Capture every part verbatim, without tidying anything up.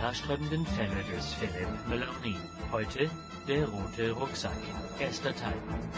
haarsträubenden Fälle des Philippe Maloney. Heute der rote Rucksack. Erster Teil.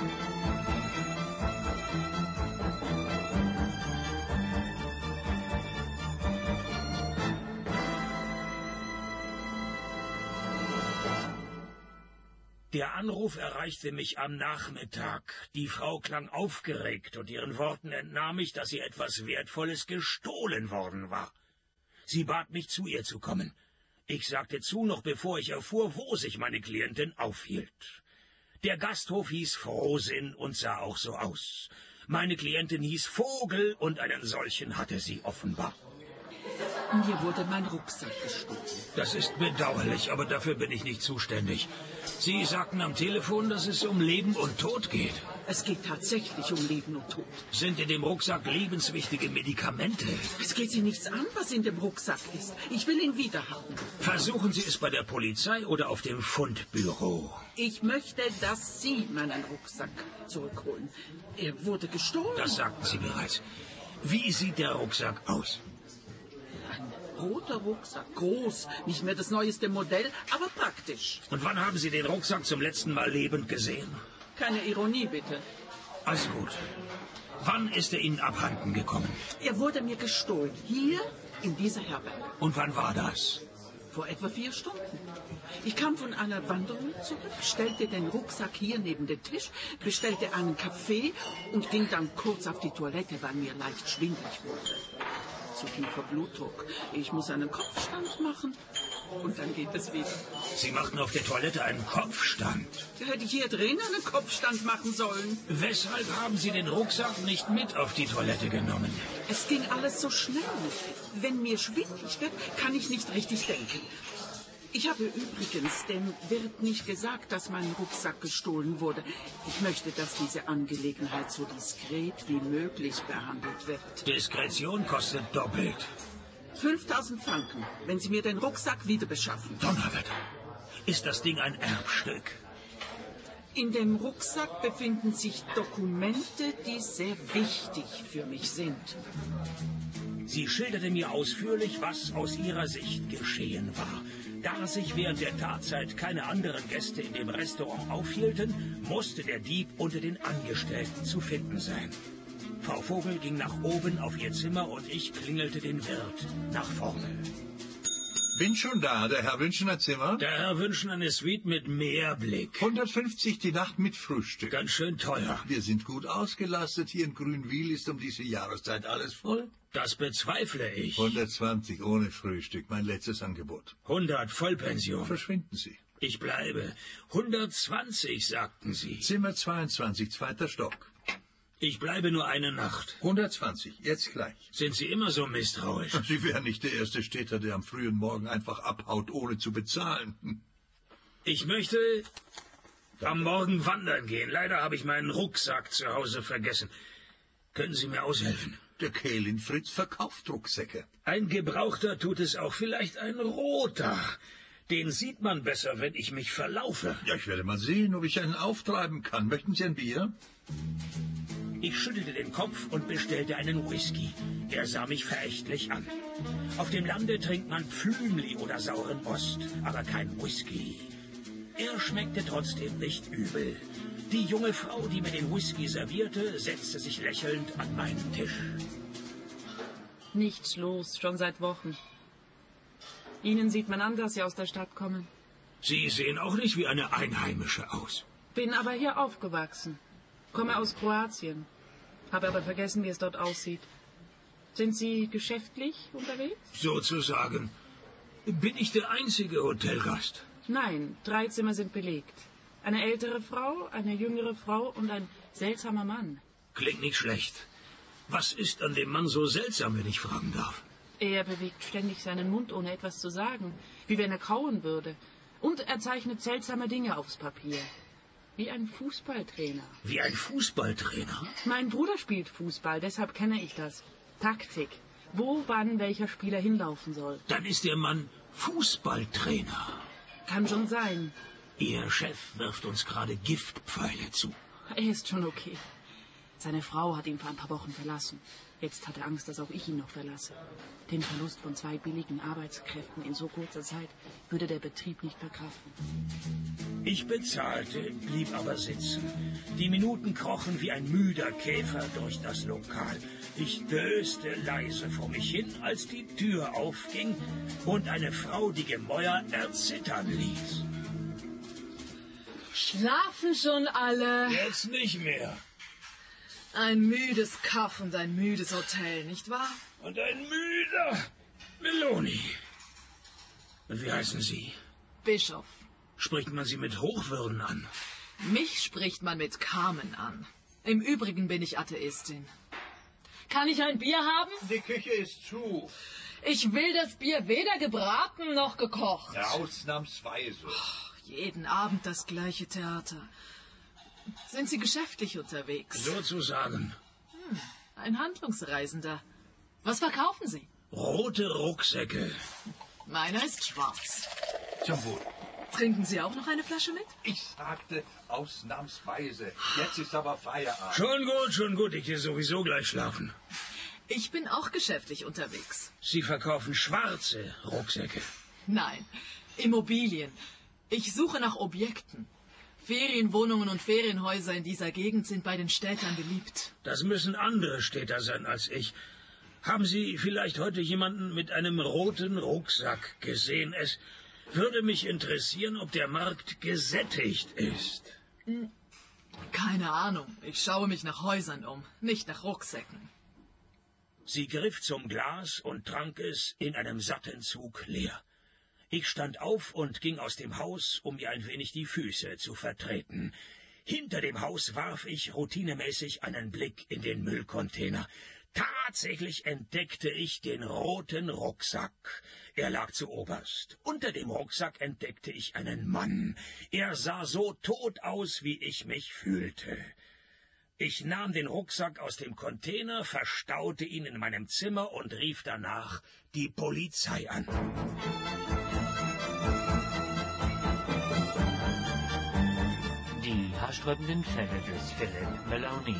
Der Anruf erreichte mich am Nachmittag. Die Frau klang aufgeregt, und ihren Worten entnahm ich, dass ihr etwas Wertvolles gestohlen worden war. Sie bat mich, zu ihr zu kommen. Ich sagte zu, noch bevor ich erfuhr, wo sich meine Klientin aufhielt. Der Gasthof hieß Frohsinn und sah auch so aus. Meine Klientin hieß Vogel, und einen solchen hatte sie offenbar. Mir wurde mein Rucksack gestohlen. Das ist bedauerlich, aber dafür bin ich nicht zuständig. Sie sagten am Telefon, dass es um Leben und Tod geht. Es geht tatsächlich um Leben und Tod. Sind in dem Rucksack lebenswichtige Medikamente? Es geht Sie nichts an, was in dem Rucksack ist. Ich will ihn wiederhaben. Versuchen Sie es bei der Polizei oder auf dem Fundbüro. Ich möchte, dass Sie meinen Rucksack zurückholen. Er wurde gestohlen. Das sagten Sie bereits. Wie sieht der Rucksack aus? Roter Rucksack, groß, nicht mehr das neueste Modell, aber praktisch. Und wann haben Sie den Rucksack zum letzten Mal lebend gesehen? Keine Ironie, bitte. Alles gut. Wann ist er Ihnen abhanden gekommen? Er wurde mir gestohlen, hier in dieser Herberge. Und wann war das? Vor etwa vier Stunden. Ich kam von einer Wanderung zurück, stellte den Rucksack hier neben den Tisch, bestellte einen Kaffee und ging dann kurz auf die Toilette, weil mir leicht schwindelig wurde. Zu tiefer Blutdruck. Ich muss einen Kopfstand machen und dann geht es wieder. Sie machten auf der Toilette einen Kopfstand? Hätte ich hier drin einen Kopfstand machen sollen. Weshalb haben Sie den Rucksack nicht mit auf die Toilette genommen? Es ging alles so schnell. Wenn mir schwindelig wird, kann ich nicht richtig denken. Ich habe übrigens dem Wirt nicht gesagt, dass mein Rucksack gestohlen wurde. Ich möchte, dass diese Angelegenheit so diskret wie möglich behandelt wird. Diskretion kostet doppelt. fünftausend Franken, wenn Sie mir den Rucksack wieder beschaffen. Donnerwetter. Ist das Ding ein Erbstück? In dem Rucksack befinden sich Dokumente, die sehr wichtig für mich sind. Sie schilderte mir ausführlich, was aus ihrer Sicht geschehen war. Da sich während der Tatzeit keine anderen Gäste in dem Restaurant aufhielten, musste der Dieb unter den Angestellten zu finden sein. Frau Vogel ging nach oben auf ihr Zimmer und ich klingelte den Wirt nach vorne. Bin schon da. Der Herr wünschen ein Zimmer? Der Herr wünschen eine Suite mit Meerblick. hundertfünfzig die Nacht mit Frühstück. Ganz schön teuer. Wir sind gut ausgelastet. Hier in Grünwil ist um diese Jahreszeit alles voll. Das bezweifle ich. hundertzwanzig ohne Frühstück. Mein letztes Angebot. hundert Vollpension. Verschwinden Sie. Ich bleibe. hundertzwanzig, sagten Sie. Zimmer zweiundzwanzig, zweiter Stock. Ich bleibe nur eine Nacht. hundertzwanzig, jetzt gleich. Sind Sie immer so misstrauisch? Sie wären nicht der erste Städter, der am frühen Morgen einfach abhaut, ohne zu bezahlen. Ich möchte am Morgen wandern gehen. Leider habe ich meinen Rucksack zu Hause vergessen. Können Sie mir aushelfen? Der Kehlin Fritz verkauft Rucksäcke. Ein Gebrauchter tut es auch, vielleicht ein roter. Den sieht man besser, wenn ich mich verlaufe. Ja, ich werde mal sehen, ob ich einen auftreiben kann. Möchten Sie ein Bier? Ich schüttelte den Kopf und bestellte einen Whisky. Er sah mich verächtlich an. Auf dem Lande trinkt man Pflümli oder sauren Ost, aber kein Whisky. Er schmeckte trotzdem nicht übel. Die junge Frau, die mir den Whisky servierte, setzte sich lächelnd an meinen Tisch. Nichts los, schon seit Wochen. Ihnen sieht man an, dass Sie aus der Stadt kommen. Sie sehen auch nicht wie eine Einheimische aus. Bin aber hier aufgewachsen. Komme aus Kroatien. Habe aber vergessen, wie es dort aussieht. Sind Sie geschäftlich unterwegs? Sozusagen. Bin ich der einzige Hotelgast? Nein, drei Zimmer sind belegt. Eine ältere Frau, eine jüngere Frau und ein seltsamer Mann. Klingt nicht schlecht. Was ist an dem Mann so seltsam, wenn ich fragen darf? Er bewegt ständig seinen Mund, ohne etwas zu sagen, wie wenn er kauen würde. Und er zeichnet seltsame Dinge aufs Papier. Wie ein Fußballtrainer. Wie ein Fußballtrainer? Mein Bruder spielt Fußball, deshalb kenne ich das. Taktik. Wo, wann, welcher Spieler hinlaufen soll. Dann ist der Mann Fußballtrainer. Kann schon sein. Ihr Chef wirft uns gerade Giftpfeile zu. Er ist schon okay. Seine Frau hat ihn vor ein paar Wochen verlassen. Jetzt hat er Angst, dass auch ich ihn noch verlasse. Den Verlust von zwei billigen Arbeitskräften in so kurzer Zeit würde der Betrieb nicht verkraften. Ich bezahlte, blieb aber sitzen. Die Minuten krochen wie ein müder Käfer durch das Lokal. Ich döste leise vor mich hin, als die Tür aufging und eine Frau die Gemäuer erzittern ließ. Schlafen schon alle? Jetzt nicht mehr. Ein müdes Kaff und ein müdes Hotel, nicht wahr? Und ein müder Meloni. Und wie heißen Sie? Bischof. Spricht man Sie mit Hochwürden an? Mich spricht man mit Carmen an. Im Übrigen bin ich Atheistin. Kann ich ein Bier haben? Die Küche ist zu. Ich will das Bier weder gebraten noch gekocht. Ja, ausnahmsweise. Oh, jeden Abend das gleiche Theater. Sind Sie geschäftlich unterwegs? Sozusagen. Hm, ein Handlungsreisender. Was verkaufen Sie? Rote Rucksäcke. Meiner ist schwarz. Zum Wohl. Trinken Sie auch noch eine Flasche mit? Ich sagte ausnahmsweise. Jetzt ist aber Feierabend. Schon gut, schon gut. Ich gehe sowieso gleich schlafen. Ich bin auch geschäftlich unterwegs. Sie verkaufen schwarze Rucksäcke. Nein, Immobilien. Ich suche nach Objekten. Ferienwohnungen und Ferienhäuser in dieser Gegend sind bei den Städtern beliebt. Das müssen andere Städter sein als ich. Haben Sie vielleicht heute jemanden mit einem roten Rucksack gesehen? Es würde mich interessieren, ob der Markt gesättigt ist. Keine Ahnung. Ich schaue mich nach Häusern um, nicht nach Rucksäcken. Sie griff zum Glas und trank es in einem satten Zug leer. Ich stand auf und ging aus dem Haus, um mir ein wenig die Füße zu vertreten. Hinter dem Haus warf ich routinemäßig einen Blick in den Müllcontainer. Tatsächlich entdeckte ich den roten Rucksack. Er lag zuoberst. Unter dem Rucksack entdeckte ich einen Mann. Er sah so tot aus, wie ich mich fühlte. Ich nahm den Rucksack aus dem Container, verstaute ihn in meinem Zimmer und rief danach die Polizei an. Die haarsträubenden Fälle des Philippe Meloni.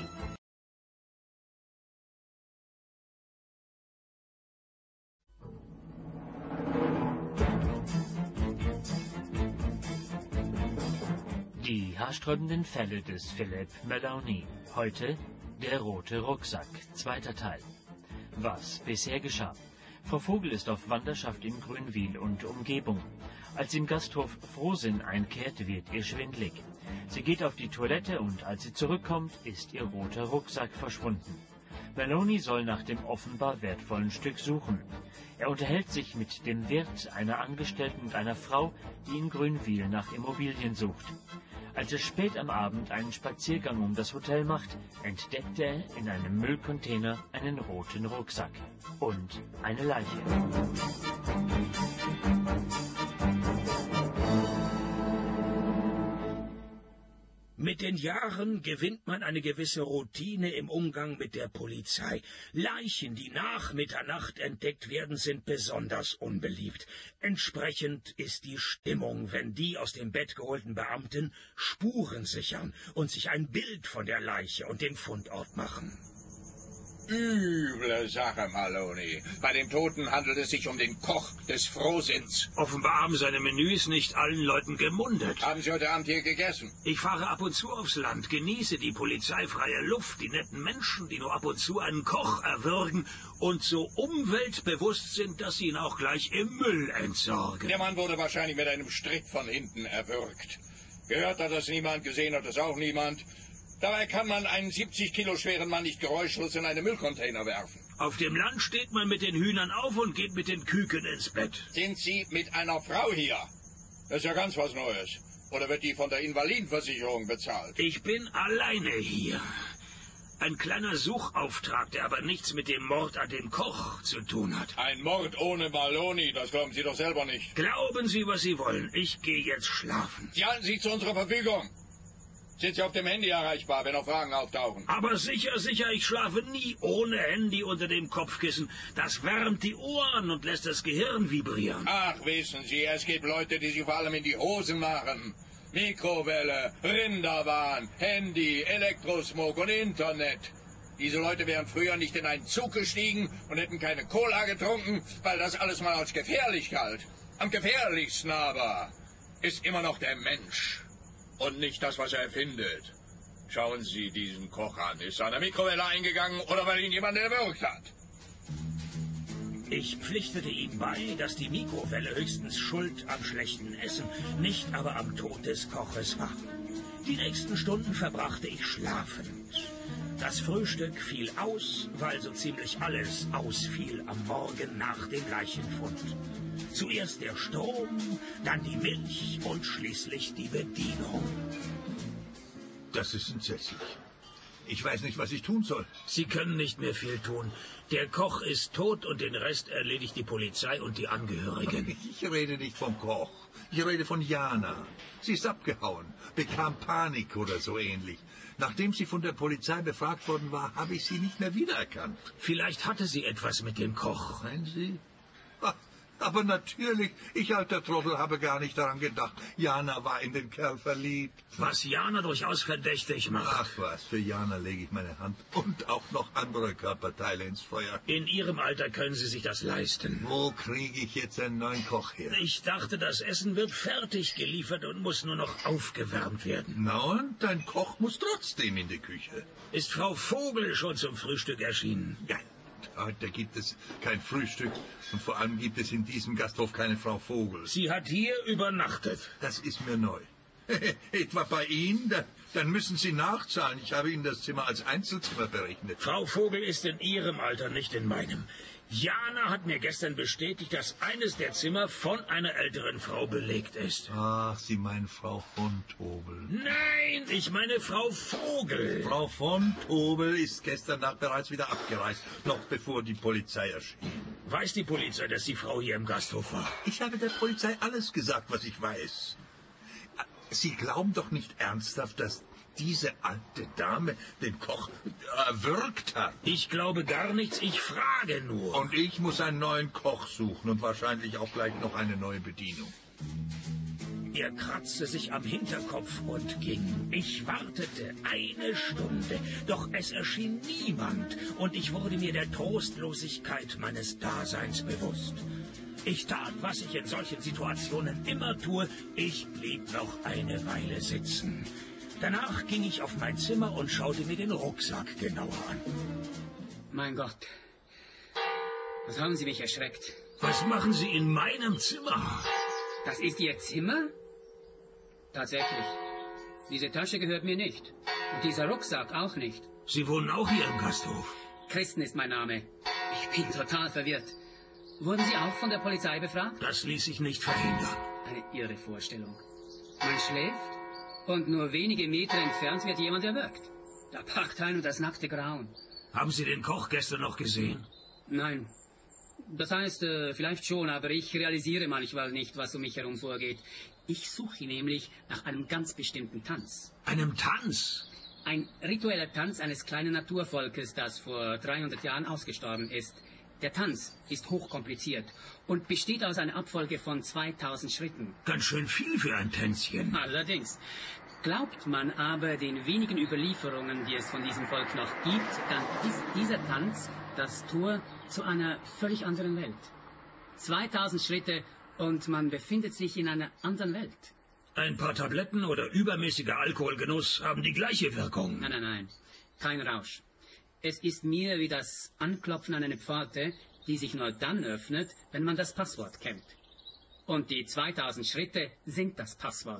Die haarsträubenden Fälle des Philippe Meloni. Heute der rote Rucksack, zweiter Teil. Was bisher geschah. Frau Vogel ist auf Wanderschaft in Grünwil und Umgebung. Als sie im Gasthof Frohsinn einkehrt, wird ihr schwindlig. Sie geht auf die Toilette und als sie zurückkommt, ist ihr roter Rucksack verschwunden. Meloni soll nach dem offenbar wertvollen Stück suchen. Er unterhält sich mit dem Wirt, einer Angestellten und einer Frau, die in Grünwil nach Immobilien sucht. Als er spät am Abend einen Spaziergang um das Hotel macht, entdeckt er in einem Müllcontainer einen roten Rucksack und eine Leiche. Mit den Jahren gewinnt man eine gewisse Routine im Umgang mit der Polizei. Leichen, die nach Mitternacht entdeckt werden, sind besonders unbeliebt. Entsprechend ist die Stimmung, wenn die aus dem Bett geholten Beamten Spuren sichern und sich ein Bild von der Leiche und dem Fundort machen. Üble Sache, Meloni. Bei dem Toten handelt es sich um den Koch des Frohsinns. Offenbar haben seine Menüs nicht allen Leuten gemundet. Haben Sie heute Abend hier gegessen? Ich fahre ab und zu aufs Land, genieße die polizeifreie Luft, die netten Menschen, die nur ab und zu einen Koch erwürgen und so umweltbewusst sind, dass sie ihn auch gleich im Müll entsorgen. Der Mann wurde wahrscheinlich mit einem Strick von hinten erwürgt. Gehört hat das niemand, gesehen hat das auch niemand. Dabei kann man einen siebzig Kilo schweren Mann nicht geräuschlos in einen Müllcontainer werfen. Auf dem Land steht man mit den Hühnern auf und geht mit den Küken ins Bett. Sind Sie mit einer Frau hier? Das ist ja ganz was Neues. Oder wird die von der Invalidenversicherung bezahlt? Ich bin alleine hier. Ein kleiner Suchauftrag, der aber nichts mit dem Mord an dem Koch zu tun hat. Ein Mord ohne Meloni, das glauben Sie doch selber nicht. Glauben Sie, was Sie wollen. Ich gehe jetzt schlafen. Sie halten sich zu unserer Verfügung. Sind Sie auf dem Handy erreichbar, wenn noch Fragen auftauchen? Aber sicher, sicher, ich schlafe nie ohne Handy unter dem Kopfkissen. Das wärmt die Ohren und lässt das Gehirn vibrieren. Ach, wissen Sie, es gibt Leute, die sich vor allem in die Hosen machen. Mikrowelle, Rinderwahn, Handy, Elektrosmog und Internet. Diese Leute wären früher nicht in einen Zug gestiegen und hätten keine Cola getrunken, weil das alles mal als gefährlich galt. Am gefährlichsten aber ist immer noch der Mensch und nicht das, was er erfindet. Schauen Sie diesen Koch an. Ist er an der Mikrowelle eingegangen oder weil ihn jemand erwürgt hat? Ich pflichtete ihm bei, dass die Mikrowelle höchstens schuld am schlechten Essen, nicht aber am Tod des Koches war. Die nächsten Stunden verbrachte ich schlafend. Das Frühstück fiel aus, weil so ziemlich alles ausfiel am Morgen nach dem Leichenfund. Zuerst der Strom, dann die Milch und schließlich die Bedienung. Das ist entsetzlich. Ich weiß nicht, was ich tun soll. Sie können nicht mehr viel tun. Der Koch ist tot und den Rest erledigt die Polizei und die Angehörigen. Ich rede nicht vom Koch. Ich rede von Jana. Sie ist abgehauen, bekam Panik oder so ähnlich. Nachdem sie von der Polizei befragt worden war, habe ich sie nicht mehr wiedererkannt. Vielleicht hatte sie etwas mit dem Koch. Meinen Sie? Aber natürlich, ich alter Trottel habe gar nicht daran gedacht. Jana war in den Kerl verliebt. Was Jana durchaus verdächtig macht. Ach was, für Jana lege ich meine Hand und auch noch andere Körperteile ins Feuer. In Ihrem Alter können Sie sich das leisten. Wo kriege ich jetzt einen neuen Koch her? Ich dachte, das Essen wird fertig geliefert und muss nur noch aufgewärmt werden. Na und? Dein Koch muss trotzdem in die Küche. Ist Frau Vogel schon zum Frühstück erschienen? Ja. Heute gibt es kein Frühstück und vor allem gibt es in diesem Gasthof keine Frau Vogel. Sie hat hier übernachtet. Das ist mir neu. Etwa bei Ihnen? Dann, dann müssen Sie nachzahlen. Ich habe Ihnen das Zimmer als Einzelzimmer berechnet. Frau Vogel ist in Ihrem Alter, nicht in meinem. Jana hat mir gestern bestätigt, dass eines der Zimmer von einer älteren Frau belegt ist. Ach, Sie meinen Frau von Tobel. Nein, ich meine Frau Vogel. Frau von Tobel ist gestern Nacht bereits wieder abgereist, noch bevor die Polizei erschien. Weiß die Polizei, dass die Frau hier im Gasthof war? Ich habe der Polizei alles gesagt, was ich weiß. Sie glauben doch nicht ernsthaft, dass diese alte Dame den Koch erwürgt hat? Ich glaube gar nichts, ich frage nur. Und ich muss einen neuen Koch suchen und wahrscheinlich auch gleich noch eine neue Bedienung. Er kratzte sich am Hinterkopf und ging. Ich wartete eine Stunde, doch es erschien niemand und ich wurde mir der Trostlosigkeit meines Daseins bewusst. Ich tat, was ich in solchen Situationen immer tue. Ich blieb noch eine Weile sitzen. Danach ging ich auf mein Zimmer und schaute mir den Rucksack genauer an. Mein Gott, was haben Sie mich erschreckt? Was machen Sie in meinem Zimmer? Das ist Ihr Zimmer? Tatsächlich. Diese Tasche gehört mir nicht. Und dieser Rucksack auch nicht. Sie wohnen auch hier im Gasthof? Christen ist mein Name. Ich bin total verwirrt. Wurden Sie auch von der Polizei befragt? Das ließ sich nicht verhindern. Eine irre Vorstellung. Man schläft und nur wenige Meter entfernt wird jemand erwürgt. Da packt einen das nackte Grauen. Haben Sie den Koch gestern noch gesehen? Nein. Das heißt, äh, vielleicht schon, aber ich realisiere manchmal nicht, was um mich herum vorgeht. Ich suche nämlich nach einem ganz bestimmten Tanz. Einem Tanz? Ein ritueller Tanz eines kleinen Naturvolkes, das vor dreihundert Jahren ausgestorben ist. Der Tanz ist hochkompliziert und besteht aus einer Abfolge von zweitausend Schritten. Ganz schön viel für ein Tänzchen. Allerdings. Glaubt man aber den wenigen Überlieferungen, die es von diesem Volk noch gibt, dann ist dieser Tanz das Tor zu einer völlig anderen Welt. zweitausend Schritte und man befindet sich in einer anderen Welt. Ein paar Tabletten oder übermäßiger Alkoholgenuss haben die gleiche Wirkung. Nein, nein, nein. Kein Rausch. Es ist mir wie das Anklopfen an eine Pforte, die sich nur dann öffnet, wenn man das Passwort kennt. Und die zweitausend Schritte sind das Passwort.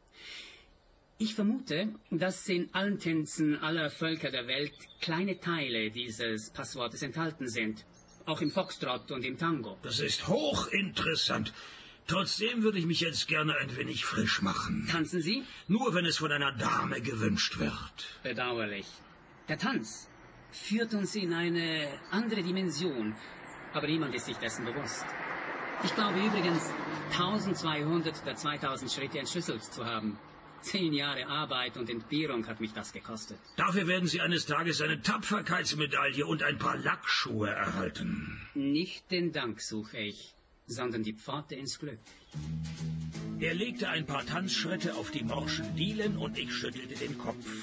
Ich vermute, dass in allen Tänzen aller Völker der Welt kleine Teile dieses Passwortes enthalten sind. Auch im Foxtrot und im Tango. Das ist hochinteressant. Trotzdem würde ich mich jetzt gerne ein wenig frisch machen. Tanzen Sie? Nur wenn es von einer Dame gewünscht wird. Bedauerlich. Der Tanz führt uns in eine andere Dimension, aber niemand ist sich dessen bewusst. Ich glaube übrigens, eintausendzweihundert der zweitausend Schritte entschlüsselt zu haben. Zehn Jahre Arbeit und Entbehrung hat mich das gekostet. Dafür werden Sie eines Tages eine Tapferkeitsmedaille und ein paar Lackschuhe erhalten. Nicht den Dank suche ich, sondern die Pforte ins Glück. Er legte ein paar Tanzschritte auf die morschen Dielen und ich schüttelte den Kopf.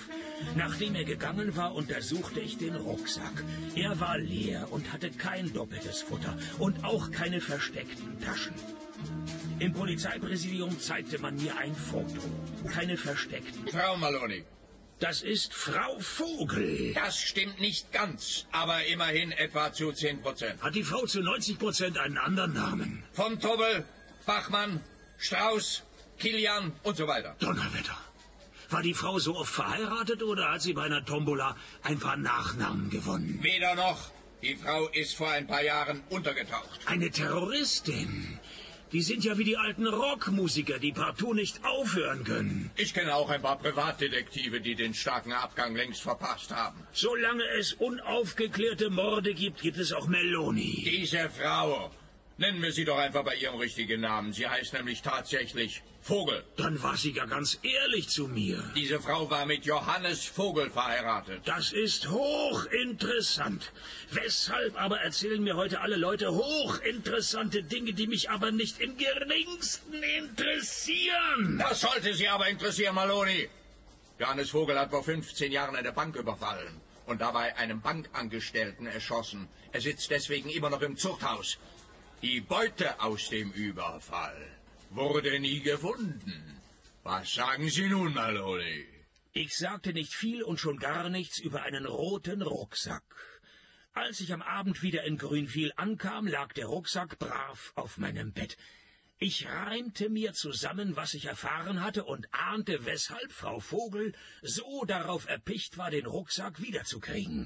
Nachdem er gegangen war, untersuchte ich den Rucksack. Er war leer und hatte kein doppeltes Futter und auch keine versteckten Taschen. Im Polizeipräsidium zeigte man mir ein Foto. Keine versteckten... Frau Maloney. Das ist Frau Vogel. Das stimmt nicht ganz, aber immerhin etwa zu zehn Prozent. Hat die Frau zu neunzig Prozent einen anderen Namen? Von Tobel, Bachmann, Strauß, Kilian und so weiter. Donnerwetter. War die Frau so oft verheiratet oder hat sie bei einer Tombola ein paar Nachnamen gewonnen? Weder noch. Die Frau ist vor ein paar Jahren untergetaucht. Eine Terroristin. Die sind ja wie die alten Rockmusiker, die partout nicht aufhören können. Ich kenne auch ein paar Privatdetektive, die den starken Abgang längst verpasst haben. Solange es unaufgeklärte Morde gibt, gibt es auch Meloni. Diese Frau. Nennen wir sie doch einfach bei ihrem richtigen Namen. Sie heißt nämlich tatsächlich Vogel. Dann war sie ja ganz ehrlich zu mir. Diese Frau war mit Johannes Vogel verheiratet. Das ist hochinteressant. Weshalb aber erzählen mir heute alle Leute hochinteressante Dinge, die mich aber nicht im geringsten interessieren? Das sollte Sie aber interessieren, Maloney. Johannes Vogel hat vor fünfzehn Jahren eine Bank überfallen und dabei einen Bankangestellten erschossen. Er sitzt deswegen immer noch im Zuchthaus. Die Beute aus dem Überfall wurde nie gefunden. Was sagen Sie nun, Maloney? Ich sagte nicht viel und schon gar nichts über einen roten Rucksack. Als ich am Abend wieder in Grünwil ankam, lag der Rucksack brav auf meinem Bett. Ich reimte mir zusammen, was ich erfahren hatte, und ahnte, weshalb Frau Vogel so darauf erpicht war, den Rucksack wiederzukriegen.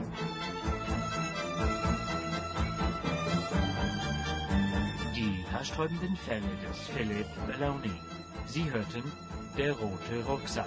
Die haarsträubenden Fälle des Philip Maloney. Sie hörten Der rote Rucksack.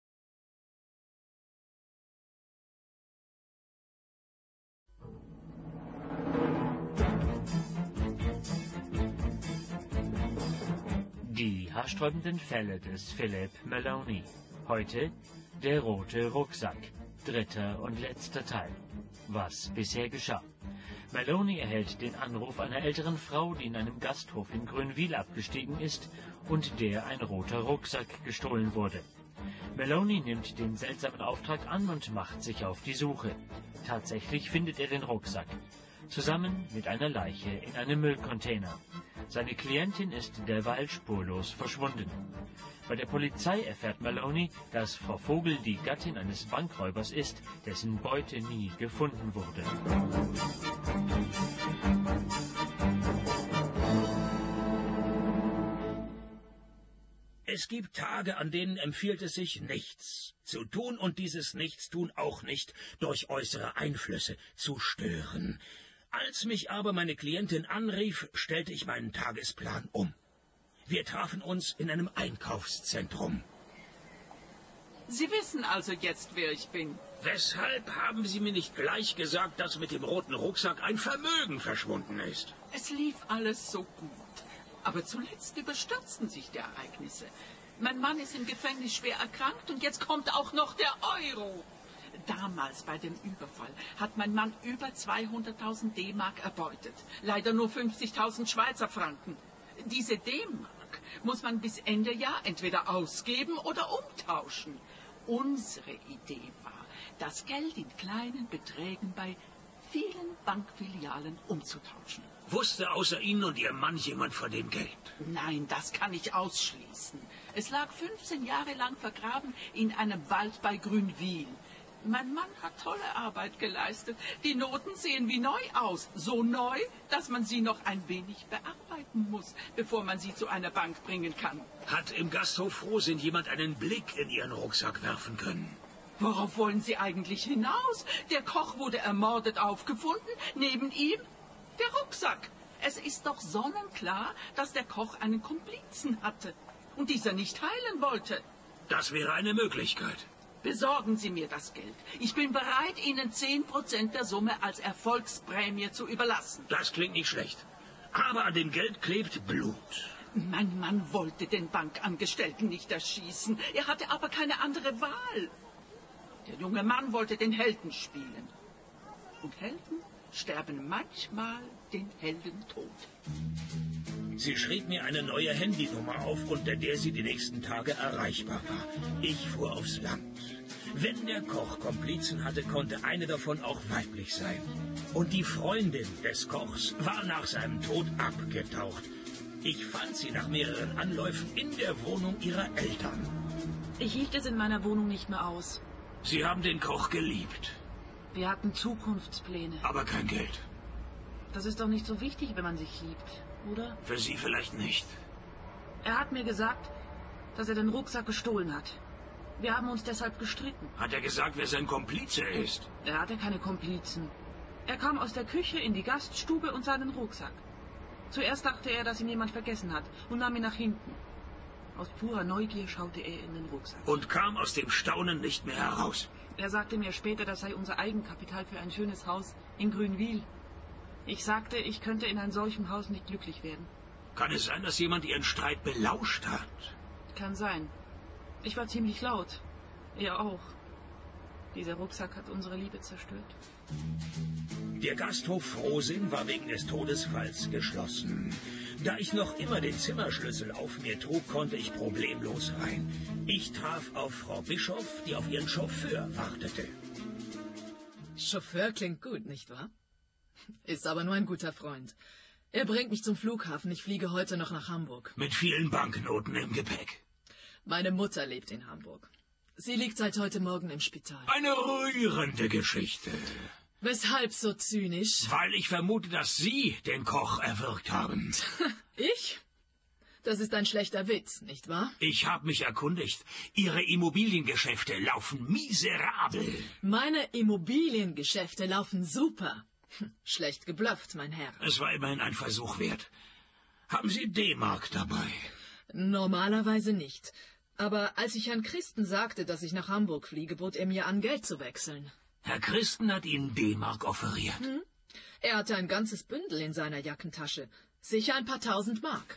Die haarsträubenden Fälle des Philip Maloney. Heute Der rote Rucksack. Dritter und letzter Teil. Was bisher geschah. Maloney erhält den Anruf einer älteren Frau, die in einem Gasthof in Grünwil abgestiegen ist und der ein roter Rucksack gestohlen wurde. Maloney nimmt den seltsamen Auftrag an und macht sich auf die Suche. Tatsächlich findet er den Rucksack, zusammen mit einer Leiche in einem Müllcontainer. Seine Klientin ist derweil spurlos verschwunden. Bei der Polizei erfährt Maloney, dass Frau Vogel die Gattin eines Bankräubers ist, dessen Beute nie gefunden wurde. Es gibt Tage, an denen empfiehlt es sich, nichts zu tun und dieses Nichtstun auch nicht durch äußere Einflüsse zu stören. Als mich aber meine Klientin anrief, stellte ich meinen Tagesplan um. Wir trafen uns in einem Einkaufszentrum. Sie wissen also jetzt, wer ich bin. Weshalb haben Sie mir nicht gleich gesagt, dass mit dem roten Rucksack ein Vermögen verschwunden ist? Es lief alles so gut. Aber zuletzt überstürzten sich die Ereignisse. Mein Mann ist im Gefängnis schwer erkrankt und jetzt kommt auch noch der Euro. Damals bei dem Überfall hat mein Mann über zweihunderttausend D-Mark erbeutet. Leider nur fünfzigtausend Schweizer Franken. Diese D-Mark muss man bis Ende Jahr entweder ausgeben oder umtauschen. Unsere Idee war, das Geld in kleinen Beträgen bei vielen Bankfilialen umzutauschen. Wusste außer Ihnen und Ihrem Mann jemand von dem Geld? Nein, das kann ich ausschließen. Es lag fünfzehn Jahre lang vergraben in einem Wald bei Grünwil. Mein Mann hat tolle Arbeit geleistet. Die Noten sehen wie neu aus. So neu, dass man sie noch ein wenig bearbeiten muss, bevor man sie zu einer Bank bringen kann. Hat im Gasthof Frohsinn jemand einen Blick in Ihren Rucksack werfen können? Worauf wollen Sie eigentlich hinaus? Der Koch wurde ermordet aufgefunden. Neben ihm der Rucksack. Es ist doch sonnenklar, dass der Koch einen Komplizen hatte und dieser nicht heilen wollte. Das wäre eine Möglichkeit. Besorgen Sie mir das Geld. Ich bin bereit, Ihnen zehn Prozent der Summe als Erfolgsprämie zu überlassen. Das klingt nicht schlecht. Aber an dem Geld klebt Blut. Mein Mann wollte den Bankangestellten nicht erschießen. Er hatte aber keine andere Wahl. Der junge Mann wollte den Helden spielen. Und Helden sterben manchmal den Heldentod. Sie schrieb mir eine neue Handynummer auf, unter der sie die nächsten Tage erreichbar war. Ich fuhr aufs Land. Wenn der Koch Komplizen hatte, konnte eine davon auch weiblich sein. Und die Freundin des Kochs war nach seinem Tod abgetaucht. Ich fand sie nach mehreren Anläufen in der Wohnung ihrer Eltern. Ich hielt es in meiner Wohnung nicht mehr aus. Sie haben den Koch geliebt. Wir hatten Zukunftspläne. Aber kein Geld. Das ist doch nicht so wichtig, wenn man sich liebt, oder? Für Sie vielleicht nicht. Er hat mir gesagt, dass er den Rucksack gestohlen hat. Wir haben uns deshalb gestritten. Hat er gesagt, wer sein Komplize ist? Er hatte keine Komplizen. Er kam aus der Küche in die Gaststube und sah den Rucksack. Zuerst dachte er, dass ihn jemand vergessen hat und nahm ihn nach hinten. Aus purer Neugier schaute er in den Rucksack. Und kam aus dem Staunen nicht mehr heraus. Er sagte mir später, das sei unser Eigenkapital für ein schönes Haus in Grünwil. Ich sagte, ich könnte in einem solchen Haus nicht glücklich werden. Kann es sein, dass jemand Ihren Streit belauscht hat? Kann sein. Ich war ziemlich laut. Er auch. Dieser Rucksack hat unsere Liebe zerstört. Der Gasthof Frohsinn war wegen des Todesfalls geschlossen. Da ich noch immer den Zimmerschlüssel auf mir trug, konnte ich problemlos rein. Ich traf auf Frau Bischof, die auf ihren Chauffeur wartete. Chauffeur klingt gut, nicht wahr? Ist aber nur ein guter Freund. Er bringt mich zum Flughafen. Ich fliege heute noch nach Hamburg. Mit vielen Banknoten im Gepäck. Meine Mutter lebt in Hamburg. Sie liegt seit heute Morgen im Spital. Eine rührende Geschichte. Weshalb so zynisch? Weil ich vermute, dass Sie den Koch erwürgt haben. Ich? Das ist ein schlechter Witz, nicht wahr? Ich habe mich erkundigt. Ihre Immobiliengeschäfte laufen miserabel. Meine Immobiliengeschäfte laufen super. Schlecht geblufft, mein Herr. Es war immerhin ein Versuch wert. Haben Sie D-Mark dabei? Normalerweise nicht. Aber als ich Herrn Christen sagte, dass ich nach Hamburg fliege, bot er mir an, Geld zu wechseln. Herr Christen hat Ihnen D-Mark offeriert. Hm? Er hatte ein ganzes Bündel in seiner Jackentasche. Sicher ein paar tausend Mark.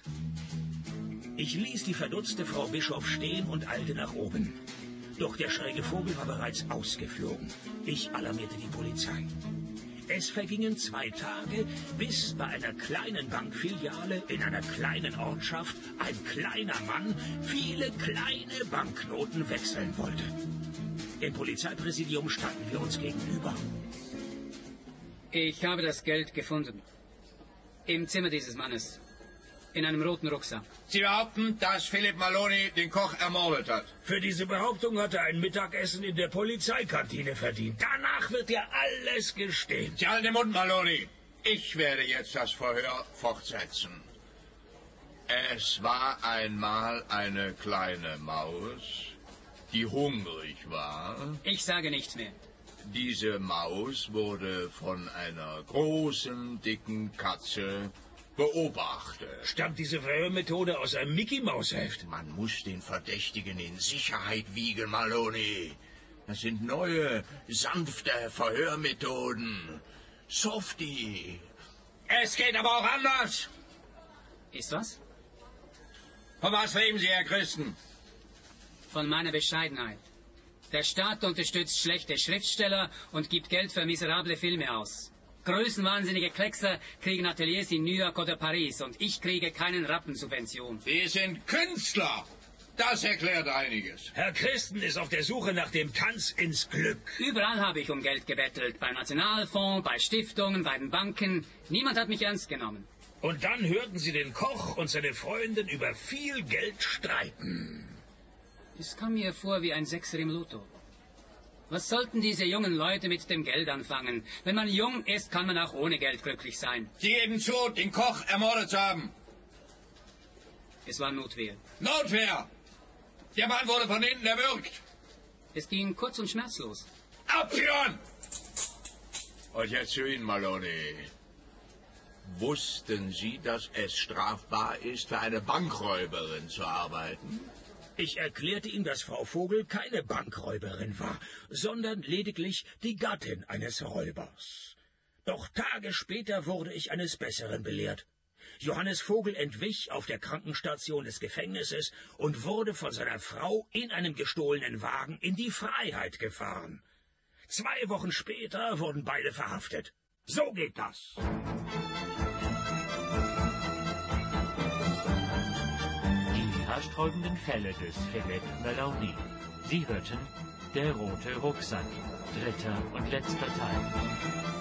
Ich ließ die verdutzte Frau Bischof stehen und eilte nach oben. Doch der schräge Vogel war bereits ausgeflogen. Ich alarmierte die Polizei. Es vergingen zwei Tage, bis bei einer kleinen Bankfiliale in einer kleinen Ortschaft ein kleiner Mann viele kleine Banknoten wechseln wollte. Im Polizeipräsidium standen wir uns gegenüber. Ich habe das Geld gefunden. Im Zimmer dieses Mannes. In einem roten Rucksack. Sie behaupten, dass Philipp Maloney den Koch ermordet hat. Für diese Behauptung hat er ein Mittagessen in der Polizeikantine verdient. Danach wird er alles gestehen. Sie halten den Mund, Maloney. Ich werde jetzt das Verhör fortsetzen. Es war einmal eine kleine Maus, die hungrig war. Ich sage nichts mehr. Diese Maus wurde von einer großen, dicken Katze beobachtet. Stammt diese Verhörmethode aus einem Mickey-Maus-Heft? Man muss den Verdächtigen in Sicherheit wiegen, Maloney. Das sind neue, sanfte Verhörmethoden. Softie. Es geht aber auch anders. Ist was? Von was leben Sie, Herr Christen? Von meiner Bescheidenheit. Der Staat unterstützt schlechte Schriftsteller und gibt Geld für miserable Filme aus. Größenwahnsinnige Kleckser kriegen Ateliers in New York oder Paris und ich kriege keinen Rappen Subvention. Sie sind Künstler. Das erklärt einiges. Herr Christen ist auf der Suche nach dem Tanz ins Glück. Überall habe ich um Geld gebettelt. Beim Nationalfonds, bei Stiftungen, bei den Banken. Niemand hat mich ernst genommen. Und dann hörten Sie den Koch und seine Freundin über viel Geld streiten. Es kam mir vor wie ein Sechser im Lotto. Was sollten diese jungen Leute mit dem Geld anfangen? Wenn man jung ist, kann man auch ohne Geld glücklich sein. Sie geben zu, den Koch ermordet zu haben. Es war Notwehr. Notwehr! Der Mann wurde von hinten erwürgt. Es ging kurz und schmerzlos. Abführen! Und jetzt zu Ihnen, Maloney. Wussten Sie, dass es strafbar ist, für eine Bankräuberin zu arbeiten? Ich erklärte ihm, dass Frau Vogel keine Bankräuberin war, sondern lediglich die Gattin eines Räubers. Doch Tage später wurde ich eines Besseren belehrt. Johannes Vogel entwich auf der Krankenstation des Gefängnisses und wurde von seiner Frau in einem gestohlenen Wagen in die Freiheit gefahren. Zwei Wochen später wurden beide verhaftet. So geht das. Die haarsträubenden Fälle des Philippe Maloney. Sie hörten Der rote Rucksack, dritter und letzter Teil.